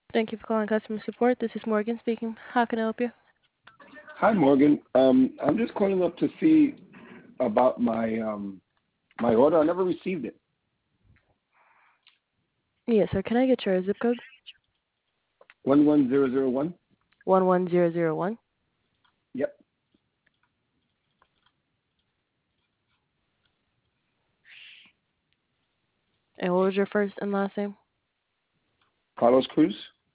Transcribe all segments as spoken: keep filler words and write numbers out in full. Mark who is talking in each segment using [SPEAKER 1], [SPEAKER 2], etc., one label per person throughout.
[SPEAKER 1] Thank you for calling customer support. This is Morgan speaking. How can I help you?
[SPEAKER 2] Hi, Morgan. Um, I'm just calling up to see about my um, my order. I never received it.
[SPEAKER 1] Yes, sir. Can I get your zip code?
[SPEAKER 2] One one zero zero one.
[SPEAKER 1] one one zero zero one.
[SPEAKER 2] Yep.
[SPEAKER 1] And what was your first and last name?
[SPEAKER 2] Carlos Cruz.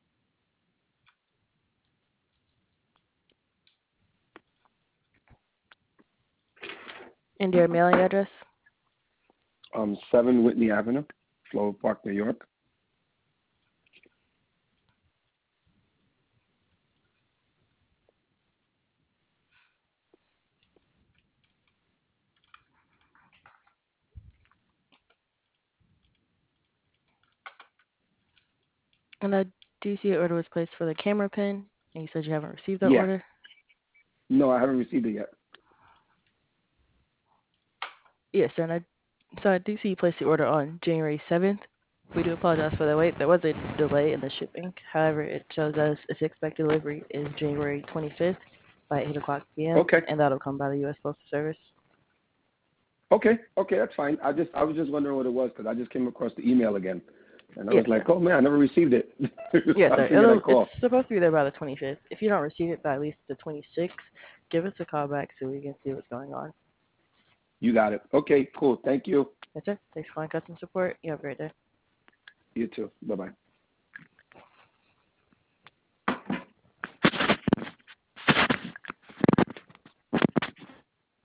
[SPEAKER 1] And your mailing address?
[SPEAKER 2] Um, Seven Whitney Avenue, Floral Park, New York.
[SPEAKER 1] And I do see your order was placed for the camera pin, and you said you haven't received that
[SPEAKER 2] Yeah.
[SPEAKER 1] order.
[SPEAKER 2] No, I haven't received it yet.
[SPEAKER 1] Yes, sir. And I, so I do see you placed the order on January seventh. We do apologize for the wait. There was a delay in the shipping. However, it shows us its expected delivery is January twenty-fifth by eight o'clock p m,
[SPEAKER 2] Okay.
[SPEAKER 1] and that'll come by the U S Postal Service.
[SPEAKER 2] Okay. Okay, that's fine. I just I was just wondering what it was because I just came across the email again, and I was
[SPEAKER 1] Yes, sir.
[SPEAKER 2] like, oh man, I never received it.
[SPEAKER 1] Yes,
[SPEAKER 2] I
[SPEAKER 1] sir.
[SPEAKER 2] figured
[SPEAKER 1] It'll,
[SPEAKER 2] I'd
[SPEAKER 1] it's
[SPEAKER 2] call.
[SPEAKER 1] supposed to be there by the twenty-fifth. If you don't receive it by at least the twenty-sixth, give us a call back so we can see what's going on.
[SPEAKER 2] You got it. Okay, cool. Thank you.
[SPEAKER 1] Yes, sir. Thanks for calling customer support. You have a great day.
[SPEAKER 2] You too. Bye bye.